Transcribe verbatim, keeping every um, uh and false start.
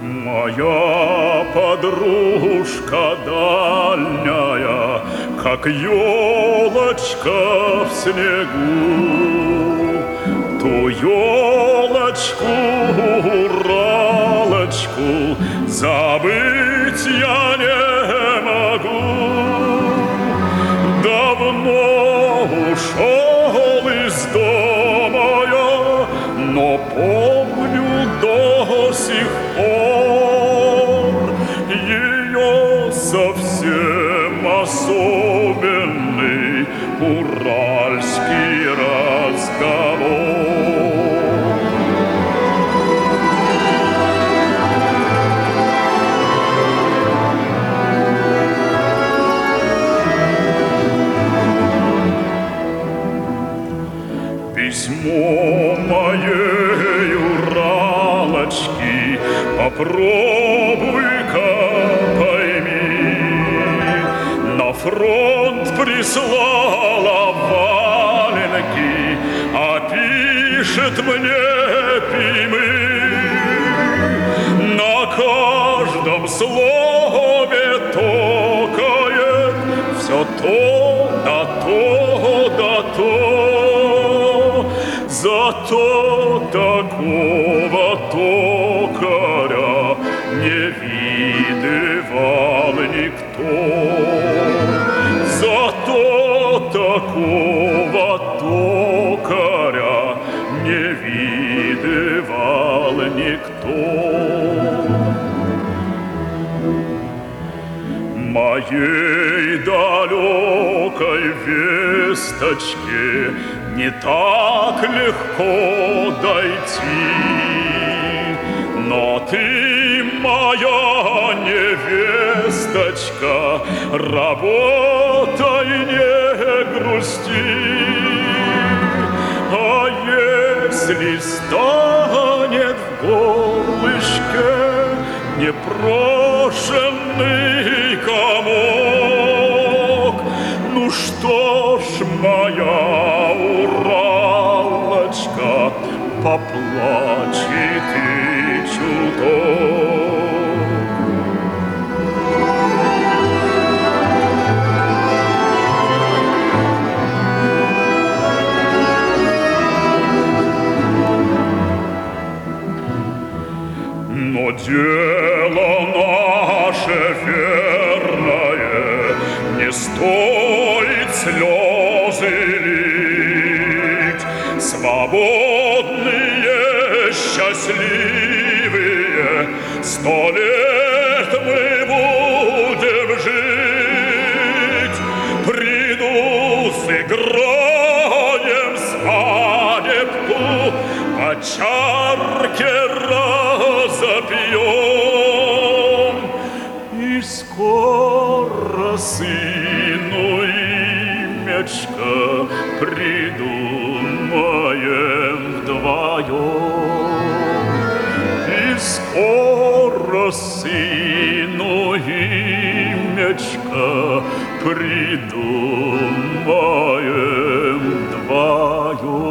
Моя подружка дальняя, как елочка в снегу. Ту елочку, уралочку забыть я не могу. Давно ушел из дома я, но помню до сих пор ее совсем особенный уральский разговор. Письмо моей уралочки попробуй-ка пойми. На фронт прислала валенки, а пишет мне письмы. На каждом слове токает все то да то да то. Зато такого токаря не видывал никто. Зато такого токаря не видывал никто. Моей далекой весточке не так легко дойти, но ты, моя невесточка, работай, не грусти. А если станет в горлышке непрошенный комок, ну что ж, моя уралочка, поплачь и ты чуток. Но дело наше верное не стоит слезы лить. Свободные, счастливые, сто лет мы будем жить. Приду, сыграем свадебку, по чарке разопьем. И скоро сыну имечко придумаем вдвоем. И скоро сыну имечко придумаем вдвоем.